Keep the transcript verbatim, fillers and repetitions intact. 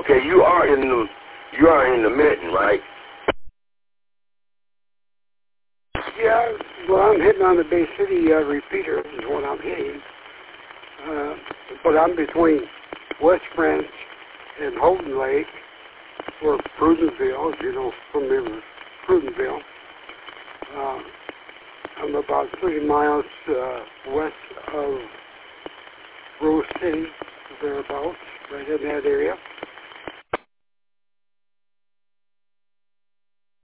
Okay, you are in the you are in the mitten, right? Yeah, well, I'm hitting on the Bay City uh, repeater is what I'm hitting. Uh, but I'm between West Branch and Houghton Lake, or Prudenville, if you know, familiar with Prudenville. Uh, I'm about thirty miles uh, west of Rose City, thereabouts, right in that area.